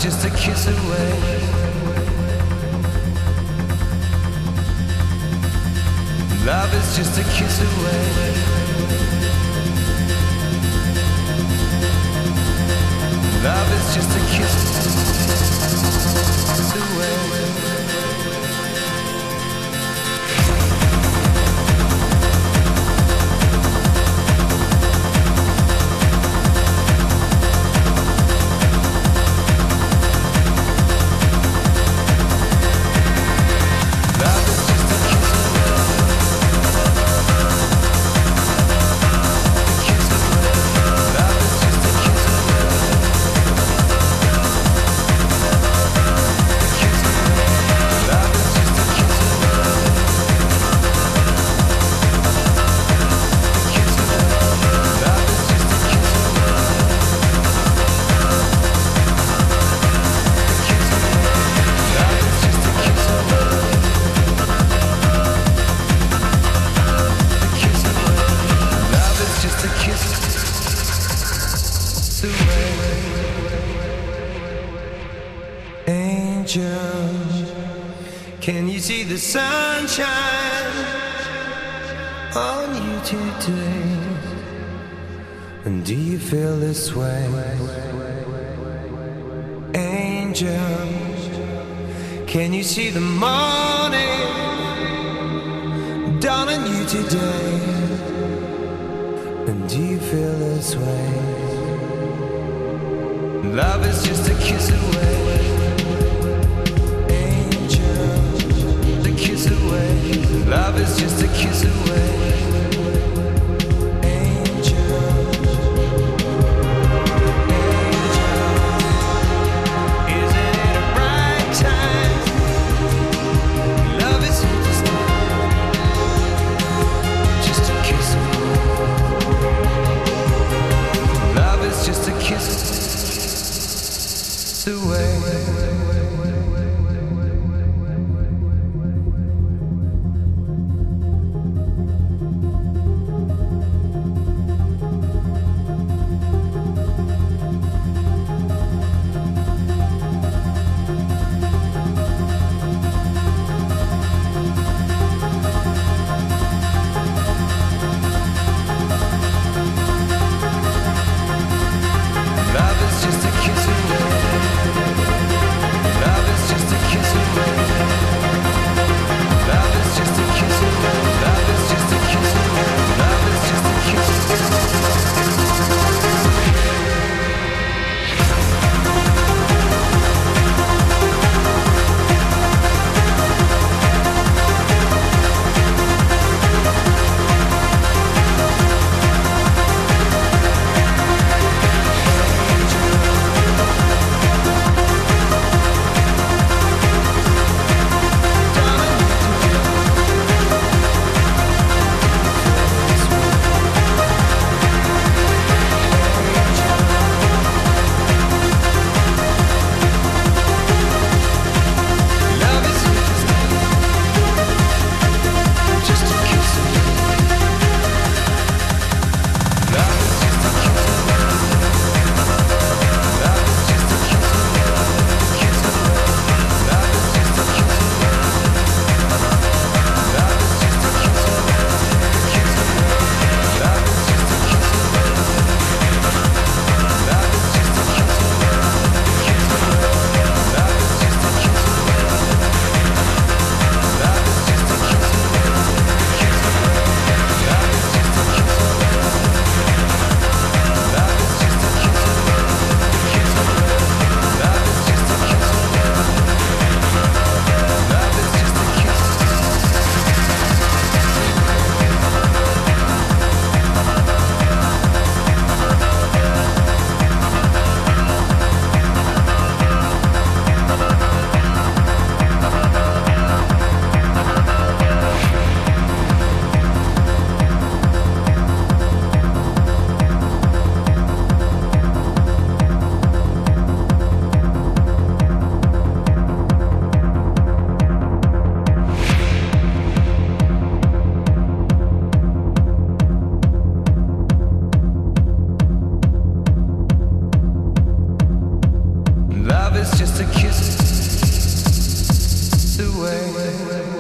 is just a kiss away. Love is just a kiss away. Love is just a kiss away. Can you see the sunshine on you today? And do you feel this way? Angel, can you see the morning dawn on you today? And do you feel this way? Love is just a kiss away. Love is just a kiss away. Angel, angel, isn't it a right time? Love is just a kiss away. Love is just a kiss away. just a kiss away.